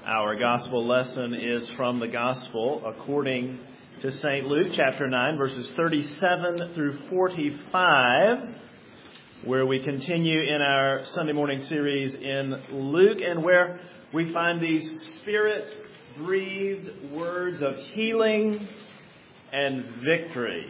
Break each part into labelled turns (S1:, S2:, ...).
S1: Our gospel lesson is from the gospel according to St. Luke, chapter 9, verses 37 through 45, where we continue in our Sunday morning series in Luke, and where we find these Spirit-breathed words of healing and victory.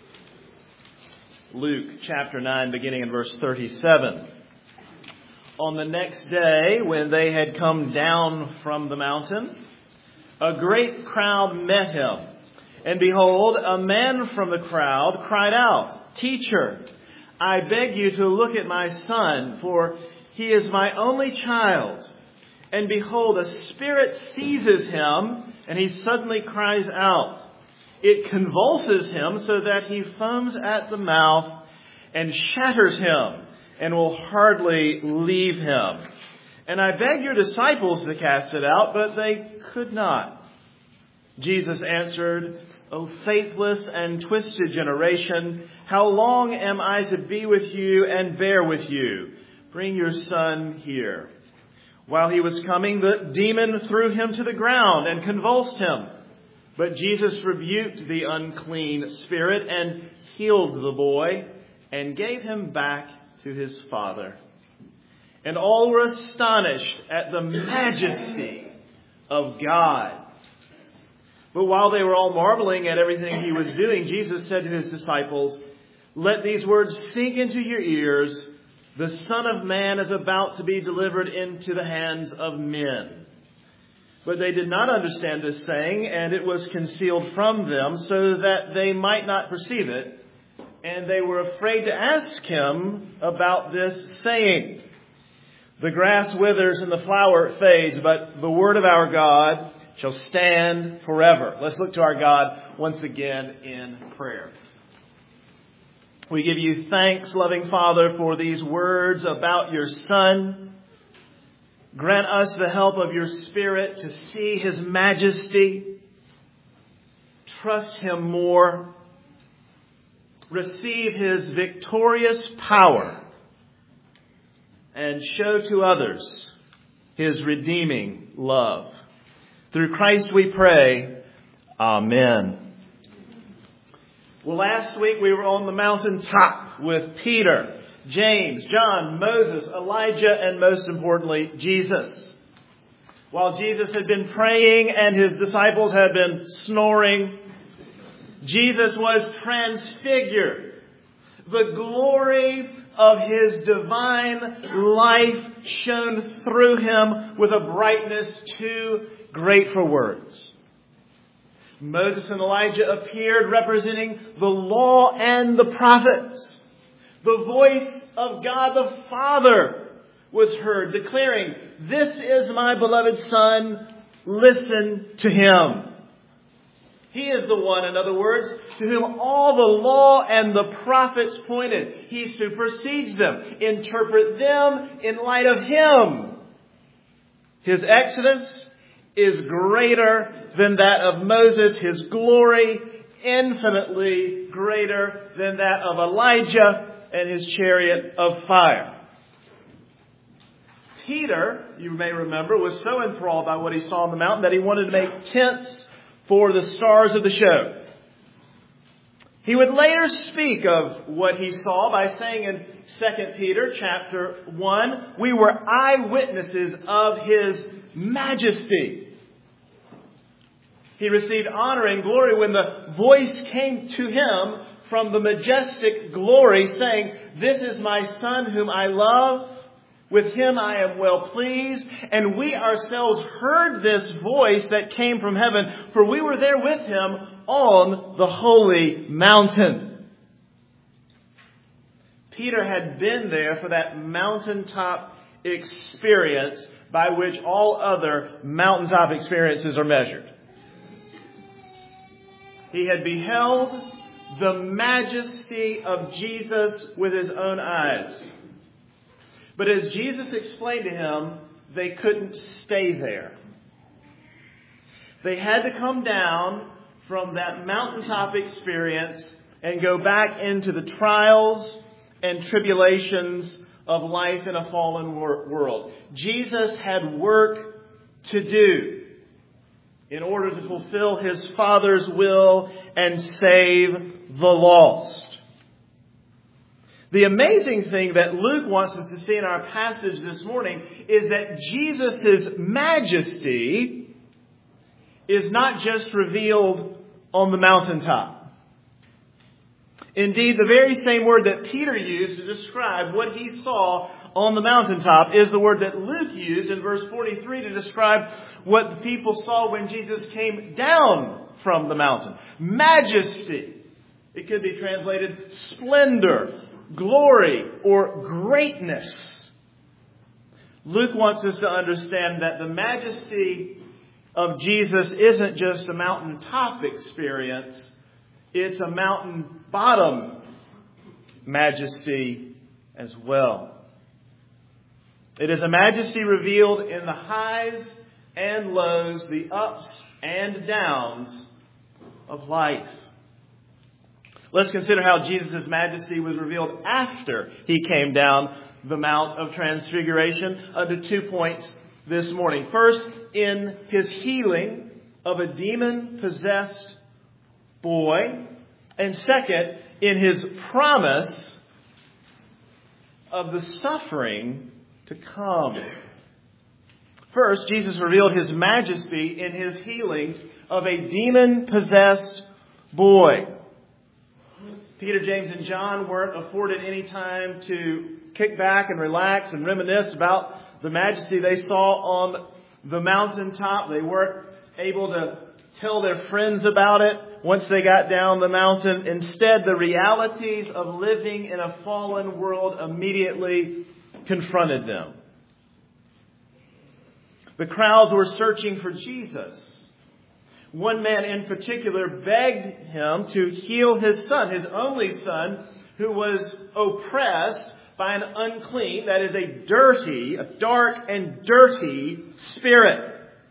S1: Luke, chapter 9, beginning in verse 37. On the next day, when they had come down from the mountain, a great crowd met him. And behold, a man from the crowd cried out, "Teacher, I beg you to look at my son, for he is my only child. And behold, a spirit seizes him, and he suddenly cries out. It convulses him so that he foams at the mouth and shatters him, and will hardly leave him. And I begged your disciples to cast it out, but they could not." Jesus answered, "O faithless and twisted generation, how long am I to be with you and bear with you? Bring your son here." While he was coming, the demon threw him to the ground and convulsed him. But Jesus rebuked the unclean spirit and healed the boy and gave him back to his father. And all were astonished at the majesty of God. But while they were all marveling at everything he was doing, Jesus said to his disciples, "Let these words sink into your ears. The Son of Man is about to be delivered into the hands of men." But they did not understand this saying, and it was concealed from them so that they might not perceive it. And they were afraid to ask him about this saying. The grass withers and the flower fades, but the word of our God shall stand forever. Let's look to our God once again in prayer. We give you thanks, loving Father, for these words about your Son. Grant us the help of your Spirit to see his majesty, trust him more, receive his victorious power, and show to others his redeeming love. Through Christ we pray. Amen. Well, last week we were on the mountaintop with Peter, James, John, Moses, Elijah, and most importantly, Jesus. While Jesus had been praying and his disciples had been snoring, Jesus was transfigured. The glory of his divine life shone through him with a brightness too great for words. Moses and Elijah appeared representing the law and the prophets. The voice of God the Father was heard declaring, "This is my beloved Son, listen to him." He is the one, in other words, to whom all the law and the prophets pointed. He supersedes them. Interpret them in light of him. His exodus is greater than that of Moses. His glory infinitely greater than that of Elijah and his chariot of fire. Peter, you may remember, was so enthralled by what he saw on the mountain that he wanted to make tents for the stars of the show. He would later speak of what he saw by saying in 2 Peter chapter 1, "We were eyewitnesses of his majesty." He received honor and glory when the voice came to him from the majestic glory saying, "This is my Son whom I love. With him I am well pleased." And we ourselves heard this voice that came from heaven, for we were there with him on the holy mountain. Peter had been there for that mountaintop experience by which all other mountaintop experiences are measured. He had beheld the majesty of Jesus with his own eyes. But as Jesus explained to him, they couldn't stay there. They had to come down from that mountaintop experience and go back into the trials and tribulations of life in a fallen world. Jesus had work to do in order to fulfill His Father's will and save the lost. The amazing thing that Luke wants us to see in our passage this morning is that Jesus' majesty is not just revealed on the mountaintop. Indeed, the very same word that Peter used to describe what he saw on the mountaintop is the word that Luke used in verse 43 to describe what the people saw when Jesus came down from the mountain. Majesty. It could be translated splendor, glory, or greatness. Luke wants us to understand that the majesty of Jesus isn't just a mountaintop experience. It's a mountain bottom majesty as well. It is a majesty revealed in the highs and lows, the ups and downs of life. Let's consider how Jesus' majesty was revealed after He came down the Mount of Transfiguration under 2 points this morning. First, in His healing of a demon-possessed boy. And second, in His promise of the suffering to come. First, Jesus revealed His majesty in His healing of a demon-possessed boy. Peter, James, and John weren't afforded any time to kick back and relax and reminisce about the majesty they saw on the mountaintop. They weren't able to tell their friends about it once they got down the mountain. Instead, the realities of living in a fallen world immediately confronted them. The crowds were searching for Jesus. One man in particular begged Him to heal his son, his only son, who was oppressed by an unclean, that is a dark and dirty spirit.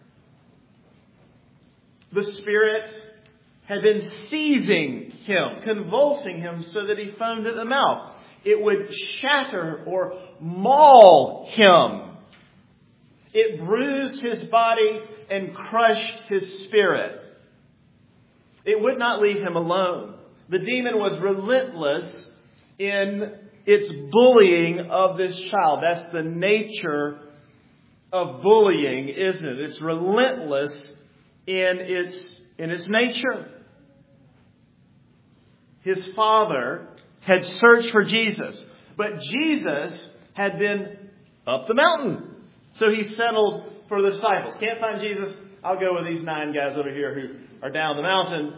S1: The spirit had been seizing him, convulsing him so that he foamed at the mouth. It would shatter or maul him. It bruised his body and crushed his spirit. It would not leave him alone. The demon was relentless in its bullying of this child. That's the nature of bullying, isn't it? It's relentless in its nature. His father had searched for Jesus, but Jesus had been up the mountain. So he settled for the disciples. Can't find Jesus? I'll go with these 9 guys over here who are down the mountain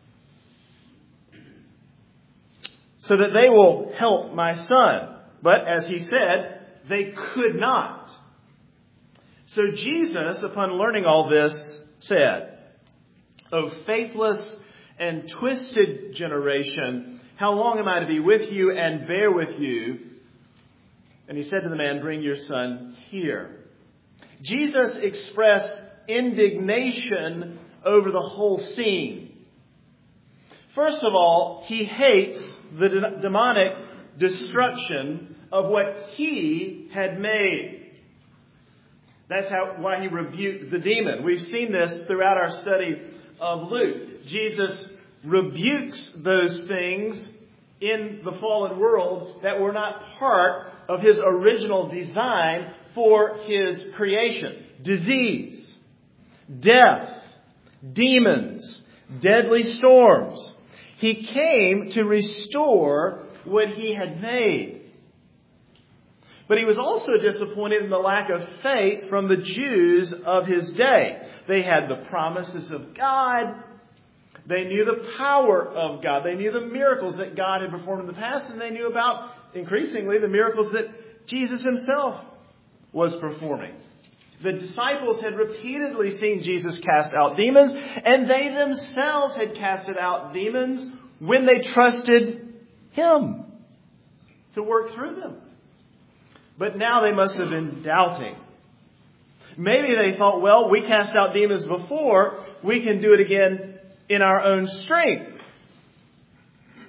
S1: so that they will help my son. But as he said, they could not. So Jesus, upon learning all this, said, "O faithless and twisted generation, how long am I to be with you and bear with you?" And He said to the man, "Bring your son here." Jesus expressed indignation over the whole scene. First of all, He hates the demonic destruction of what He had made. That's why He rebuked the demon. We've seen this throughout our study of Luke. Jesus rebukes those things in the fallen world that were not part of His original design for His creation. Disease, death, demons, deadly storms. He came to restore what He had made. But He was also disappointed in the lack of faith from the Jews of His day. They had the promises of God. They knew the power of God. They knew the miracles that God had performed in the past. And they knew about, increasingly, the miracles that Jesus Himself was performing. The disciples had repeatedly seen Jesus cast out demons, and they themselves had casted out demons when they trusted Him to work through them. But now they must have been doubting. Maybe they thought, well, we cast out demons before, we can do it again in our own strength.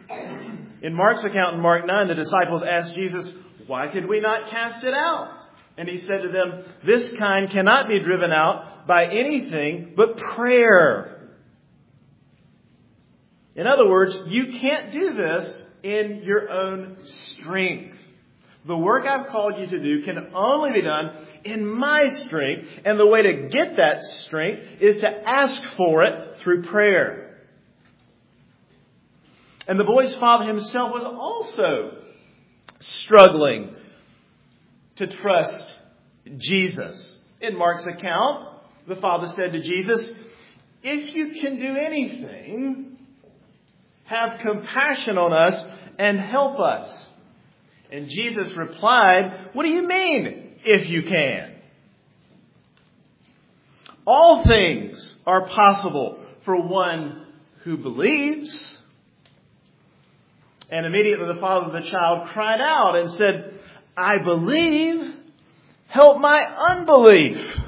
S1: In Mark's account in Mark 9, the disciples asked Jesus, why could we not cast it out? And he said to them, "This kind cannot be driven out by anything but prayer." In other words, you can't do this in your own strength. The work I've called you to do can only be done in my strength. And the way to get that strength is to ask for it through prayer. And the boy's father himself was also struggling to trust Jesus. In Mark's account, the father said to Jesus, "If you can do anything, have compassion on us and help us." And Jesus replied, "What do you mean, if you can? All things are possible for one who believes." And immediately the father of the child cried out and said, "I believe, help my unbelief."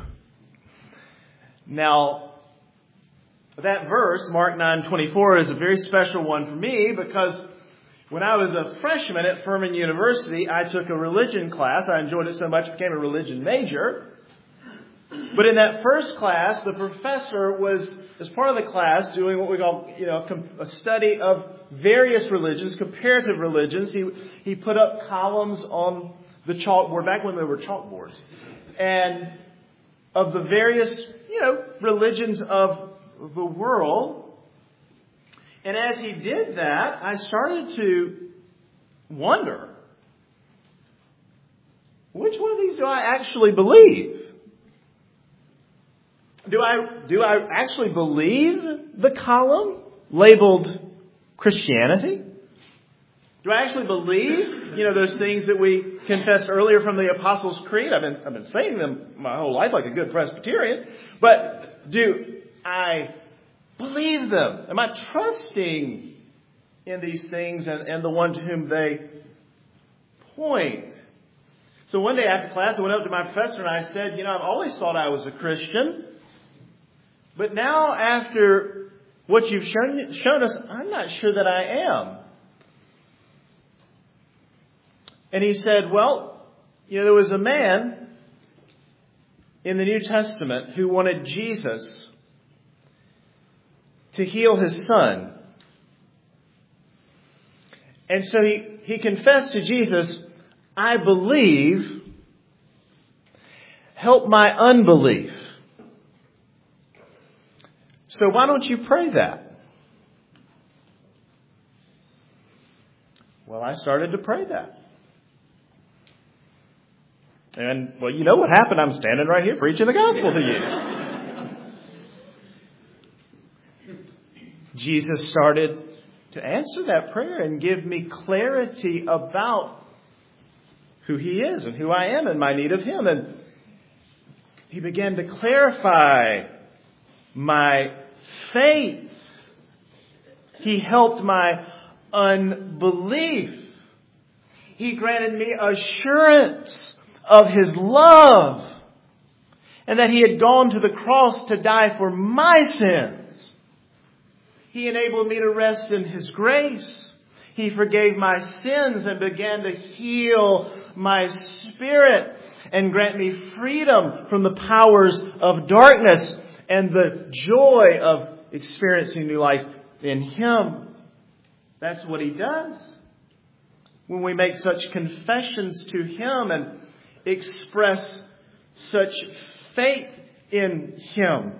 S1: Now, that verse, Mark 9:24, is a very special one for me because when I was a freshman at Furman University, I took a religion class. I enjoyed it so much I became a religion major. But in that first class, the professor was, as part of the class, doing what we call, a study of various religions, comparative religions. He put up columns on the chalkboard, back when there were chalkboards, and of the various, religions of the world. And as he did that, I started to wonder, which one of these do I actually believe? Do I actually believe the column labeled Christianity? Do I actually believe, those things that we confessed earlier from the Apostles' Creed? I've been saying them my whole life like a good Presbyterian. But do I believe them? Am I trusting in these things and the one to whom they point? So one day after class, I went up to my professor and I said, I've always thought I was a Christian. But now after what you've shown us, I'm not sure that I am. And he said, well, there was a man in the New Testament who wanted Jesus to heal his son. And so he confessed to Jesus, "I believe, help my unbelief." So why don't you pray that? Well, I started to pray that. And, well, you know what happened? I'm standing right here preaching the gospel to you. Jesus started to answer that prayer and give me clarity about who He is and who I am and my need of Him. And He began to clarify my faith. He helped my unbelief. He granted me assurance of His love and that He had gone to the cross to die for my sins. He enabled me to rest in His grace. He forgave my sins and began to heal my spirit and grant me freedom from the powers of darkness and the joy of experiencing new life in Him. That's what He does. When we make such confessions to Him and express such faith in Him.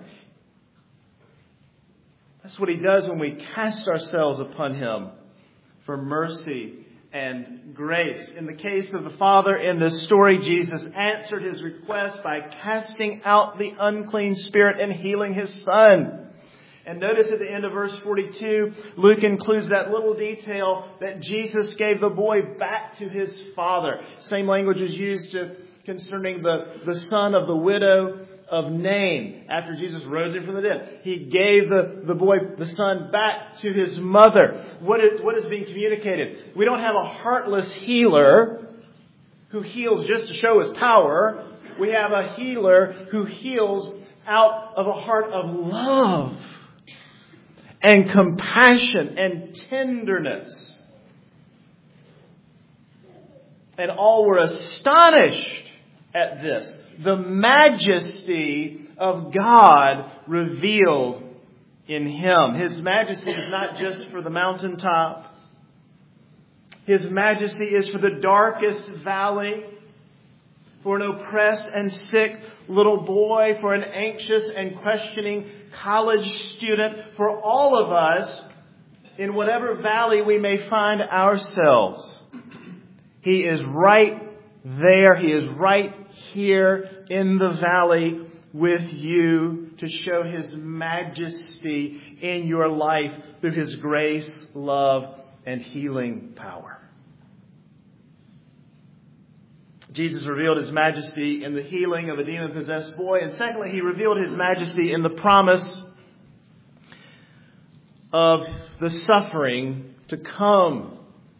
S1: That's what He does when we cast ourselves upon Him for mercy and grace. In the case of the father in this story, Jesus answered his request by casting out the unclean spirit and healing his son. And notice at the end of verse 42, Luke includes that little detail that Jesus gave the boy back to his father. Same language is used concerning the son of the widow of Nain. After Jesus rose him from the dead, He gave the son back to his mother. What is being communicated? We don't have a heartless healer who heals just to show his power. We have a healer who heals out of a heart of love and compassion and tenderness. And all were astonished at this. The majesty of God revealed in Him. His majesty is not just for the mountaintop. His majesty is for the darkest valley, for an oppressed and sick little boy, for an anxious and questioning college student, for all of us in whatever valley we may find ourselves. He is right there. He is right here in the valley with you to show His majesty in your life through His grace, love, and healing power. Jesus revealed His majesty in the healing of a demon-possessed boy. And secondly, He revealed His majesty in the promise of the suffering to come.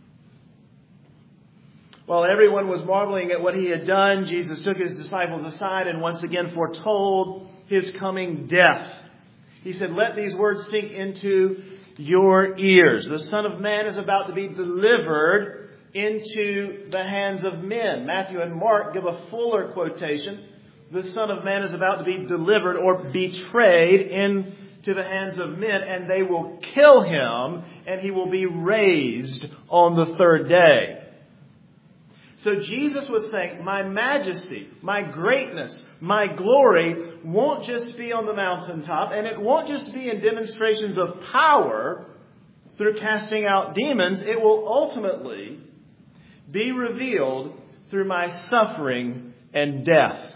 S1: While everyone was marveling at what He had done, Jesus took His disciples aside and once again foretold His coming death. He said, "Let these words sink into your ears. The Son of Man is about to be delivered into the hands of men." Matthew and Mark give a fuller quotation. The Son of Man is about to be delivered or betrayed into the hands of men, and they will kill Him, and He will be raised on the third day. So Jesus was saying, my majesty, my greatness, my glory won't just be on the mountaintop, and it won't just be in demonstrations of power through casting out demons. It will ultimately be revealed through my suffering and death.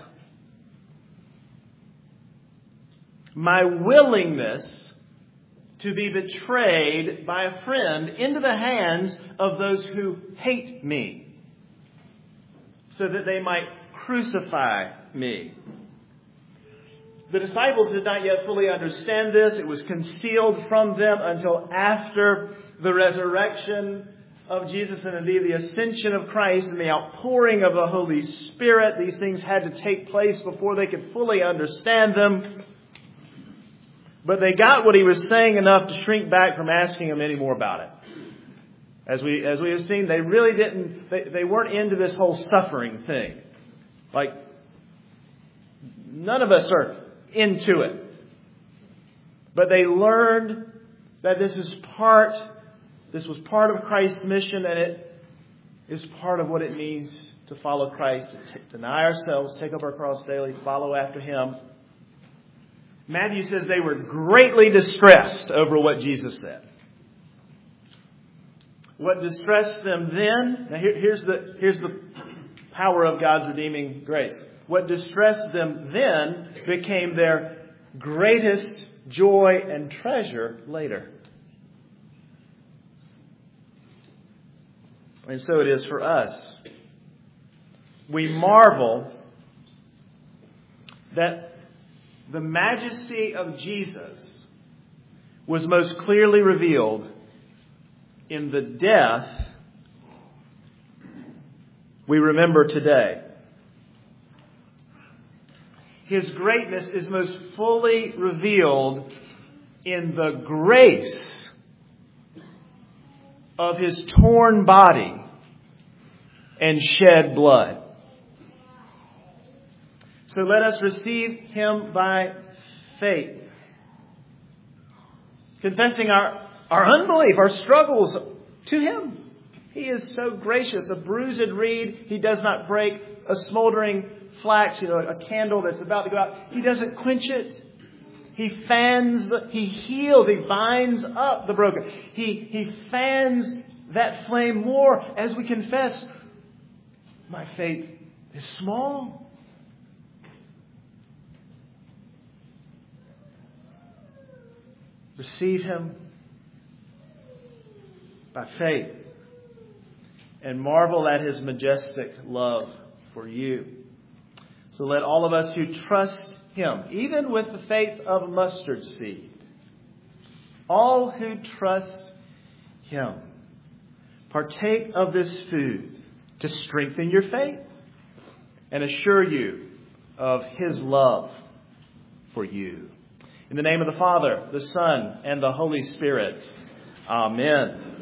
S1: My willingness to be betrayed by a friend into the hands of those who hate me, so that they might crucify me. The disciples did not yet fully understand this. It was concealed from them until after the resurrection of Jesus and indeed the ascension of Christ and the outpouring of the Holy Spirit. These things had to take place before they could fully understand them. But they got what He was saying enough to shrink back from asking Him any more about it. As we have seen, they really didn't, they weren't into this whole suffering thing. Like, none of us are into it. But they learned that this was part of Christ's mission, and it is part of what it means to follow Christ, to deny ourselves, take up our cross daily, follow after Him. Matthew says they were greatly distressed over what Jesus said. What distressed them then, now here's the power of God's redeeming grace. What distressed them then became their greatest joy and treasure later. And so it is for us. We marvel that the majesty of Jesus was most clearly revealed in the death we remember today. His greatness is most fully revealed in the grace of His torn body and shed blood. So let us receive Him by faith, confessing our unbelief, our struggles to Him. He is so gracious. A bruised reed He does not break. A smoldering flax, a candle that's about to go out, He doesn't quench it. He He heals, He binds up the broken. He fans that flame more as we confess, my faith is small. Receive Him by faith and marvel at His majestic love for you. So let all of us who trust Him, even with the faith of a mustard seed, all who trust Him, partake of this food to strengthen your faith and assure you of His love for you. In the name of the Father, the Son, and the Holy Spirit. Amen.